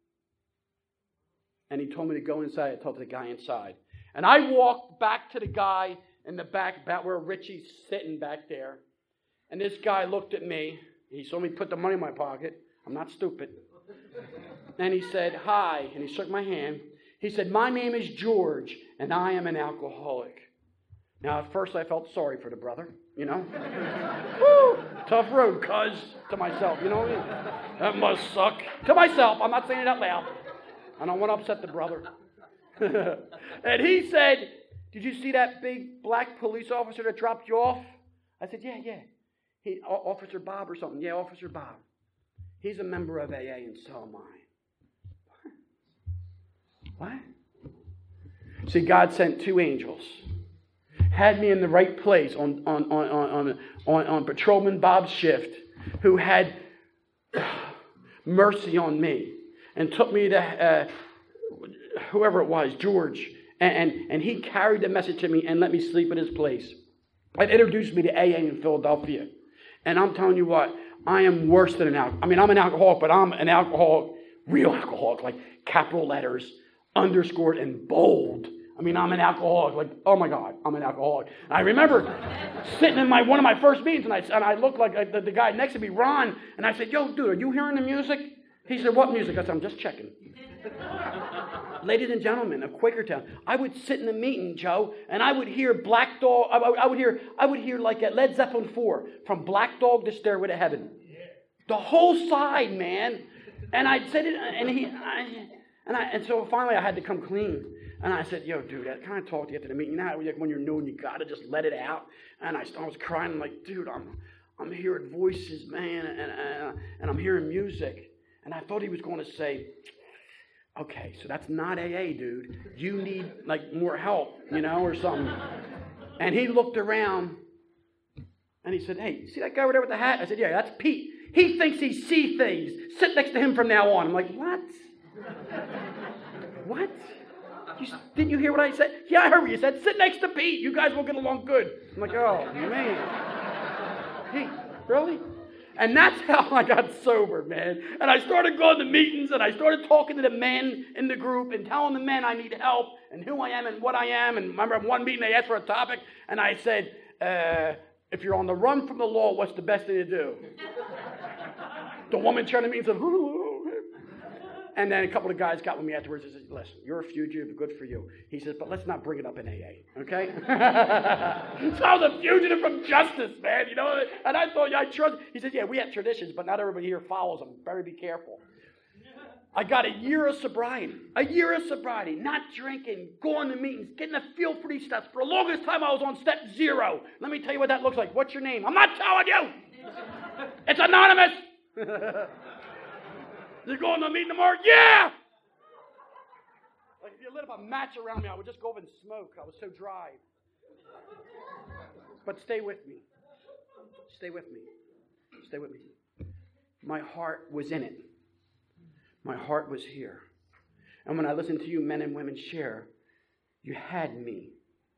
B: And he told me to go inside. I told the guy inside. And I walked back to the guy in the back, about where Richie's sitting back there. And this guy looked at me. He saw me put the money in my pocket. I'm not stupid. And he said, hi. And he shook my hand. He said, my name is George, and I am an alcoholic. Now, at first, I felt sorry for the brother, you know. Woo, tough road, cuz, to myself, you know what I mean? That must suck. To myself, I'm not saying it out loud. I don't want to upset the brother. And he said, did you see that big black police officer that dropped you off? I said, yeah, yeah. He, Officer Bob or something. Yeah, Officer Bob. He's a member of A A, and so am I. What? See, God sent two angels. Had me in the right place on, on, on, on, on, on Patrolman Bob's shift, who had mercy on me and took me to uh, whoever it was, George, and, and, and he carried the message to me and let me sleep at his place. It introduced me to A A in Philadelphia. And I'm telling you what, I am worse than an alcoholic. I mean, I'm an alcoholic, but I'm an alcoholic, real alcoholic, like capital letters, underscored and bold. I mean, I'm an alcoholic. Like, oh my God, I'm an alcoholic. And I remember sitting in my one of my first meetings, and I, and I looked like uh, the, the guy next to me, Ron, and I said, yo, dude, are you hearing the music? He said, what music? I said, I'm just checking. Ladies and gentlemen of Quakertown, I would sit in the meeting, Joe, and I would hear Black Dog, I, I would hear, I would hear like at Led Zeppelin four, From Black Dog to Stairway to Heaven. The whole side, man. And I said it, and he, I, and I, and so finally I had to come clean. And I said, yo, dude, I kind of talked to you after the meeting. You know how when you're new and you got to just let it out? And I, I was crying. I'm like, dude, I'm I'm hearing voices, man, and, and, and I'm hearing music. And I thought he was going to say, okay, so that's not A A, dude. You need, like, more help, you know, or something. And he looked around, and he said, hey, see that guy over there with the hat? I said, yeah, that's Pete. He thinks he sees things. Sit next to him from now on. I'm like, what? What? You, didn't you hear what I said? Yeah, I heard what you said. Sit next to Pete. You guys will get along good. I'm like, oh, man. Pete, really? And that's how I got sober, man. And I started going to meetings, and I started talking to the men in the group and telling the men I need help and who I am and what I am. And remember, one meeting they asked for a topic, and I said, uh, if you're on the run from the law, what's the best thing to do? The woman turned to me and said, and then a couple of guys got with me afterwards and said, listen, you're a fugitive, good for you. He says, but let's not bring it up in A A, okay? So I was a fugitive from justice, man, you know? And I thought, yeah, I trust. He said, yeah, we have traditions, but not everybody here follows them. Better be careful. I got a year of sobriety, a year of sobriety, not drinking, going to meetings, getting a feel for these steps. For the longest time, I was on step zero. Let me tell you what that looks like. What's your name? I'm not telling you. It's anonymous. You're going to a meeting tomorrow? Yeah! Like if you lit up a match around me, I would just go over and smoke. I was so dry. But stay with me. Stay with me. Stay with me. My heart was in it. My heart was here. And when I listen to you men and women share, you had me.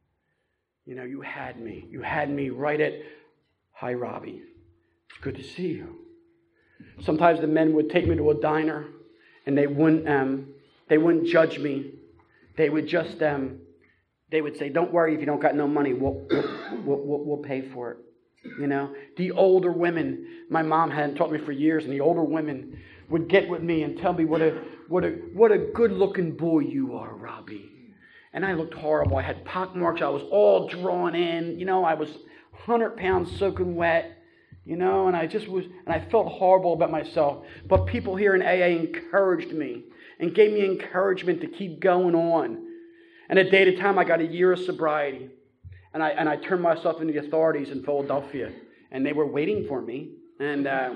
B: You know, you had me. You had me right at, hi, Robbie. It's good to see you. Sometimes the men would take me to a diner, and they wouldn't, um, they wouldn't judge me. They would just, um, they would say, don't worry if you don't got no money. We'll, we'll, we'll, we'll pay for it. You know, the older women, my mom hadn't taught me for years, and the older women would get with me and tell me what a, what a, what a good-looking boy you are, Robbie. And I looked horrible. I had pock marks. I was all drawn in. You know, I was one hundred pounds soaking wet. You know, and I just was, and I felt horrible about myself. But people here in A A encouraged me and gave me encouragement to keep going on. And a day at a time, I got a year of sobriety. And I and I turned myself into the authorities in Philadelphia. And they were waiting for me. And, uh,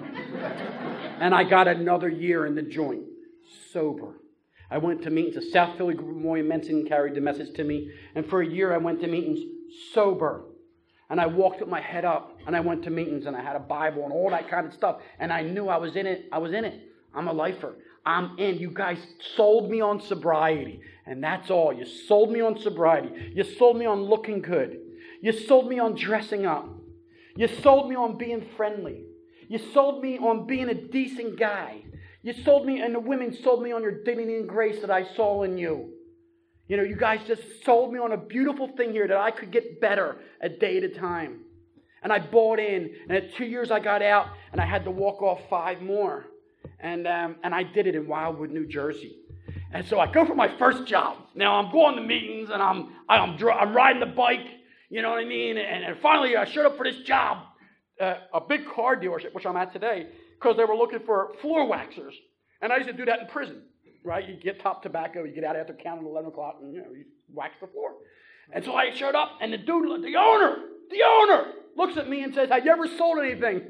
B: and I got another year in the joint, sober. I went to meetings. The South Philly Group of Moy Menson carried the message to me. And for a year, I went to meetings sober. And I walked with my head up. And I went to meetings. And I had a Bible and all that kind of stuff. And I knew I was in it. I was in it. I'm a lifer. I'm in. You guys sold me on sobriety. And that's all. You sold me on sobriety. You sold me on looking good. You sold me on dressing up. You sold me on being friendly. You sold me on being a decent guy. You sold me, and the women sold me on your dignity and grace that I saw in you. You know, you guys just sold me on a beautiful thing here that I could get better a day at a time. And I bought in, and at two years I got out, and I had to walk off five more. And um, and I did it in Wildwood, New Jersey. And so I go for my first job. Now I'm going to meetings, and I'm I'm I'm riding the bike. You know what I mean? And, and finally I showed up for this job, uh, a big car dealership, which I'm at today, because they were looking for floor waxers. And I used to do that in prison, right? You get top tobacco, you get out after counting eleven o'clock, and you know you wax the floor. And so I showed up, and the dude, the owner, the owner, looks at me and says, "Have you ever sold anything?"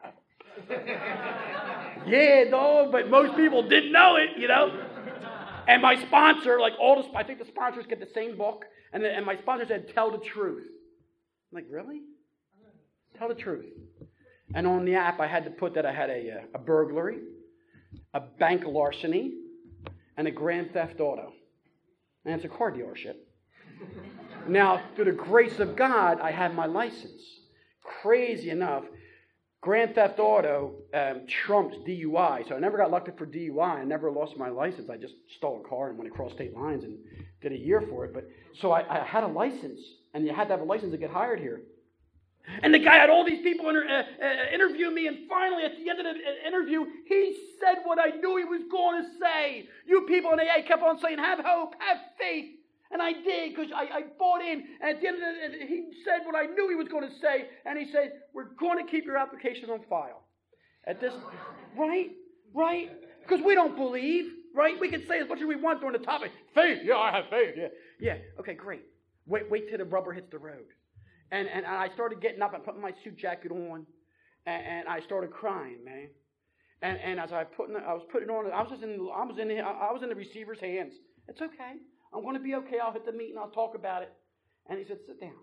B: Yeah, dog, but most people didn't know it, you know. And my sponsor, like all the, I think the sponsors get the same book, and, the, and my sponsor said, "Tell the truth." I'm like, really? Tell the truth. And on the app, I had to put that I had a, a burglary, a bank larceny, and a grand theft auto. And it's a car dealership. Now, through the grace of God, I have my license. Crazy enough, grand theft auto um, trumps D U I. So I never got locked up for D U I. I never lost my license. I just stole a car and went across state lines and did a year for it. But so I, I had a license, and you had to have a license to get hired here. And the guy had all these people inter- uh, uh, interview me, and finally at the end of the uh, interview, he said what I knew he was going to say. You people in A A kept on saying, "Have hope, have faith." And I did, because I, I bought in. And at the end of it, he said what I knew he was going to say. And he said, "We're going to keep your application on file." At this, right? Right? Because we don't believe, right? We can say as much as we want during the topic. Faith, yeah, I have faith. Yeah, yeah. Okay, great. Wait, wait till the rubber hits the road. And and I started getting up and putting my suit jacket on, and, and I started crying, man. And and as I put I was putting on, I was just in I was in the, I was in the receiver's hands. It's okay. I'm going to be okay. I'll hit the meeting. I'll talk about it. And he said, "Sit down."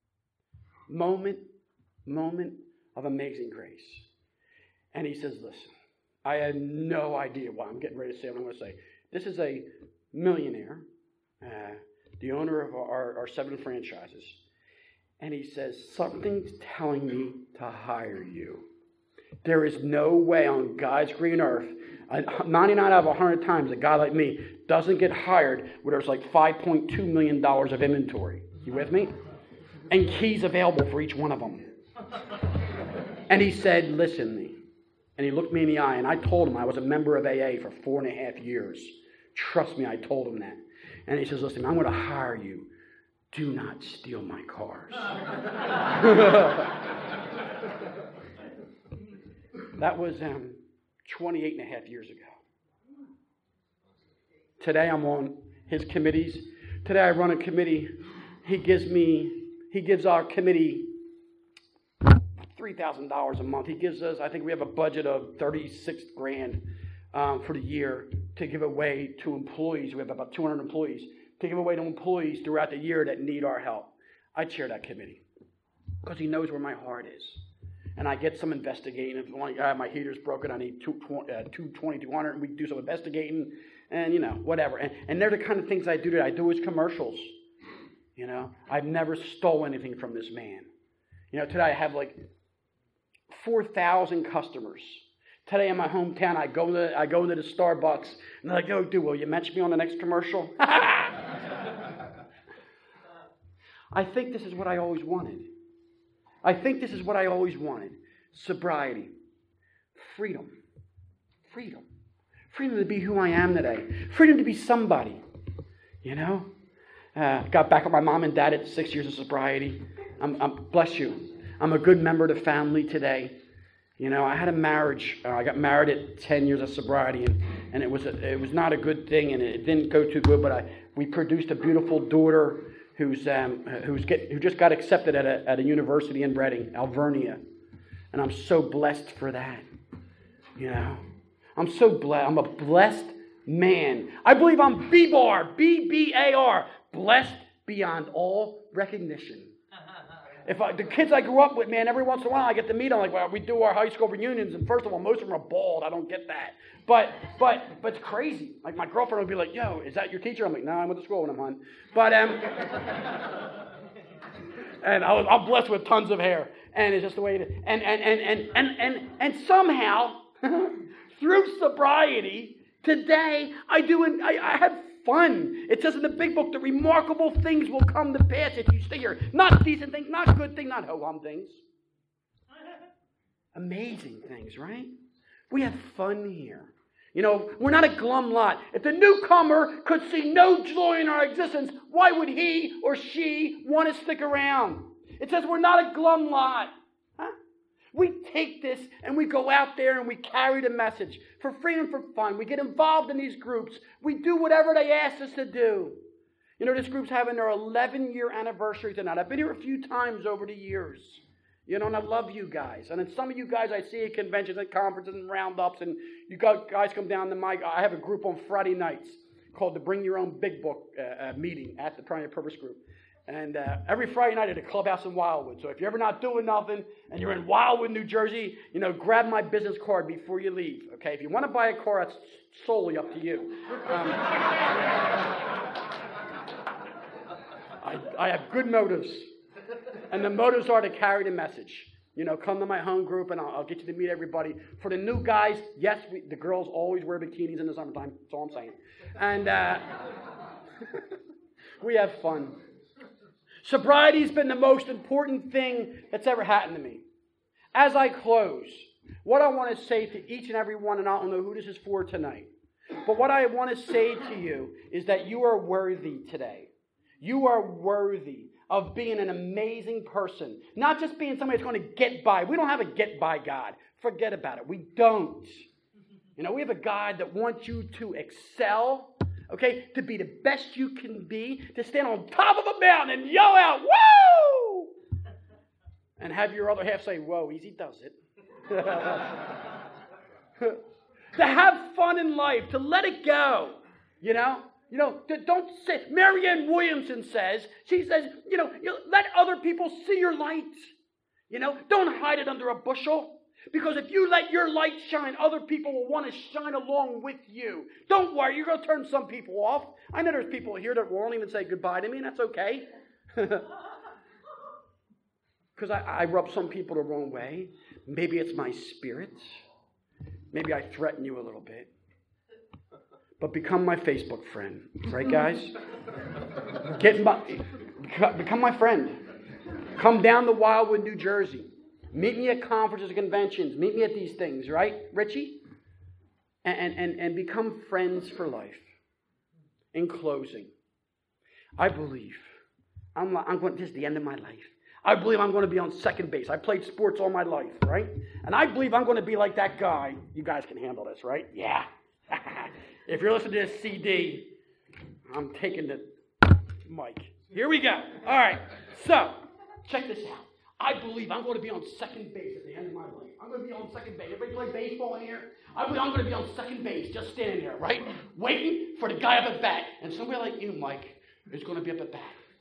B: Moment, moment of amazing grace. And he says, "Listen, I had no idea what I'm getting ready to say. What I'm going to say. This is a millionaire, uh, the owner of our, our seven franchises." And he says, "Something's telling me to hire you. There is no way on God's green earth, ninety-nine out of one hundred times, a guy like me doesn't get hired where there's like five point two million dollars of inventory." You with me? And keys available for each one of them. And he said, "Listen to me." And he looked me in the eye, and I told him I was a member of A A for four and a half years. Trust me, I told him that. And he says, "Listen, I'm going to hire you. Do not steal my cars." That was um, twenty-eight and a half years ago. Today I'm on his committees. Today I run a committee. He gives me, he gives our committee three thousand dollars a month. He gives us, I think we have a budget of thirty-six grand um, for the year to give away to employees. We have about two hundred employees. To give away to employees throughout the year that need our help. I chair that committee because he knows where my heart is. and I get some investigating. If like, uh, my heater's broken, I need two, uh, two twenty-two hundred, and we do some investigating, and, you know, whatever. And, and they're the kind of things I do today. I do his commercials. You know, I've never stole anything from this man. You know, today I have like four thousand customers. Today in my hometown, I go to I go into the Starbucks, and they're like, "Yo, dude, will you mention me on the next commercial?" I think this is what I always wanted. I think this is what I always wanted. Sobriety. Freedom. Freedom. Freedom to be who I am today. Freedom to be somebody. You know? Uh, got back with my mom and dad at six years of sobriety. I'm, I'm, bless you. I'm a good member of the family today. You know, I had a marriage. Uh, I got married at ten years of sobriety, and, and it was a, it was not a good thing, and it didn't go too good. But I we produced a beautiful daughter who's um, who's get, who just got accepted at a at a university in Reading, Alvernia, and I'm so blessed for that. You know, I'm so blessed. I'm a blessed man. I believe I'm B B A R, B B A R, blessed beyond all recognition. If I, the kids I grew up with, man, every once in a while I get to meet them. Like, well, we do our high school reunions, and first of all, most of them are bald. I don't get that. But but but it's crazy. Like, my girlfriend would be like, "Yo, is that your teacher?" I'm like, "No, nah, I went to school with him, hon." But um, and I was, I'm blessed with tons of hair, and it's just the way it is. And and and and and and, and somehow through sobriety today, I do. An, I, I have fun. It says in the big book that remarkable things will come to pass if you stay here. Not decent things, not good things, not ho-hum things. Amazing things, right? We have fun here. You know, we're not a glum lot. If the newcomer could see no joy in our existence, why would he or she want to stick around? It says we're not a glum lot. Huh? We take this and we go out there and we carry the message for freedom, for fun. We get involved in these groups. We do whatever they ask us to do. You know, this group's having their eleven-year anniversary tonight. I've been here a few times over the years. You know, and I love you guys. And then some of you guys I see at conventions and conferences and roundups, and you guys come down to my, I have a group on Friday nights called the Bring Your Own Big Book uh, uh, meeting at the Primary Purpose Group. And uh, every Friday night at a clubhouse in Wildwood. So if you're ever not doing nothing and you're in Wildwood, New Jersey, you know, grab my business card before you leave. Okay, if you want to buy a car, that's solely up to you. Um, I, I have good motives. And the motives are to carry the message. You know, come to my home group and I'll, I'll get you to meet everybody. For the new guys, yes, we, the girls always wear bikinis in the summertime. That's all I'm saying. And uh, we have fun. Sobriety's been the most important thing that's ever happened to me. As I close, what I want to say to each and every one, and I don't know who this is for tonight, but what I want to say to you is that you are worthy today. You are worthy of being an amazing person. Not just being somebody that's going to get by. We don't have a get by God. Forget about it. We don't. You know, we have a God that wants you to excel, okay, to be the best you can be, to stand on top of a mountain and yell out, "Woo!" And have your other half say, "Whoa, easy does it." To have fun in life, to let it go, you know. You know, don't say, Marianne Williamson says, she says, you know, you let other people see your light. You know, don't hide it under a bushel. Because if you let your light shine, other people will want to shine along with you. Don't worry, you're going to turn some people off. I know there's people here that won't even say goodbye to me, and that's okay. Because I, I rub some people the wrong way. Maybe it's my spirit. Maybe I threaten you a little bit. But become my Facebook friend, right, guys? Get my, become my friend. Come down to Wildwood, New Jersey. Meet me at conferences and conventions. Meet me at these things, right, Richie? And, and, and become friends for life. In closing, I believe, I'm, I'm going, this is the end of my life. I believe I'm going to be on second base. I played sports all my life, right? And I believe I'm going to be like that guy. You guys can handle this, right? Yeah. If you're listening to this C D, I'm taking the mic. Here we go. All right. So, check this out. I believe I'm going to be on second base at the end of my life. I'm going to be on second base. Everybody play baseball in here? I believe I'm going to be on second base, just standing there, right? Waiting for the guy up at bat. And somebody like you, Mike, is going to be up at bat.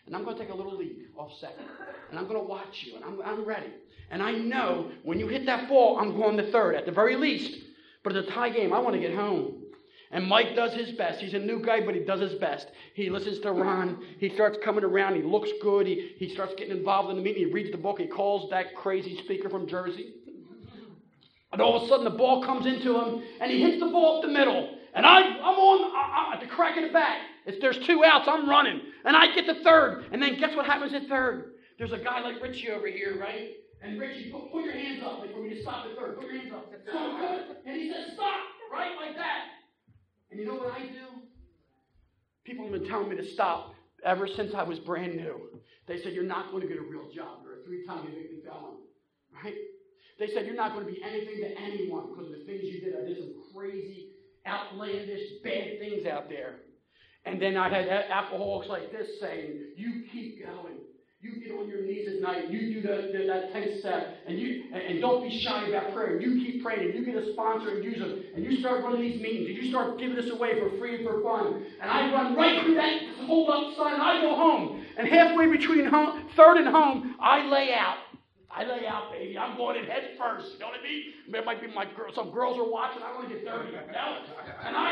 B: and I'm going to take a little lead off second, and I'm going to watch you, and I'm, I'm ready. And I know when you hit that ball, I'm going to third at the very least. But it's a tie game. I want to get home. And Mike does his best. He's a new guy, but he does his best. He listens to Ron. He starts coming around. He looks good. He, he starts getting involved in the meeting. He reads the book. He calls that crazy speaker from Jersey. And all of a sudden, the ball comes into him, and he hits the ball up the middle. And I, I'm on I, I, at the crack of the bat. If there's two outs, I'm running. And I get to third. And then guess what happens at third? There's a guy like Richie over here, right? And Richie, put, put your hands up like for me to stop at third. Put your hands up. So good. And he says, stop, right? Like that. And you know what I do? People have been telling me to stop ever since I was brand new. They said, you're not going to get a real job. You're a three-time convicted felon, right? They said, you're not going to be anything to anyone because of the things you did. I did some crazy, outlandish, bad things out there. And then I had alcoholics like this saying, you keep going. You get on your knees at night. You do the, the, that ten step. And you and, and don't be shy about prayer. You keep praying. And you get a sponsor and use them. And you start running these meetings. And you start giving this away for free and for fun. And I run right through that hold up sign. And I go home. And halfway between home, third and home, I lay out. I lay out, baby. I'm going in head first. You know what I mean? It might be my girl. Some girls are watching. I want to get dirty. You know? And I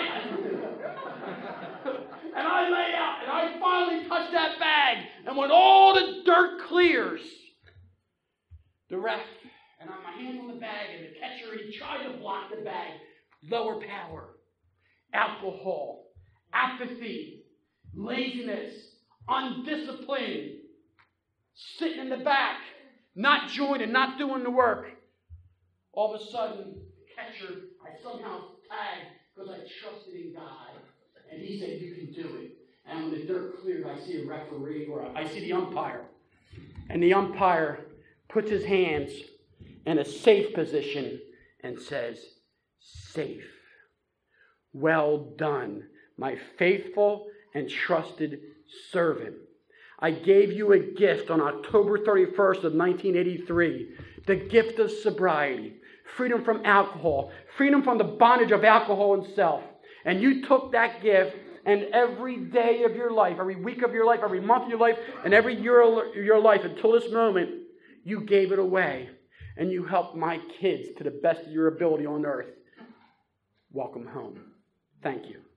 B: and I lay out. And I finally touch that bag. And when all the dirt clears, the ref, and I'm my hand on the bag, and the catcher, he tried to block the bag. Lower power, alcohol, apathy, laziness, undisciplined, sitting in the back, not joining, not doing the work. All of a sudden, the catcher, I somehow tagged because I trusted in God. And he said, you can do it. And when the dirt cleared, I see a referee, or I see the umpire. And the umpire puts his hands in a safe position and says, safe. Well done, my faithful and trusted servant. I gave you a gift on October thirty-first of nineteen eighty-three, the gift of sobriety, freedom from alcohol, freedom from the bondage of alcohol and self. And you took that gift, and every day of your life, every week of your life, every month of your life, and every year of your life until this moment, you gave it away. And you helped my kids to the best of your ability on earth. Welcome home. Thank you.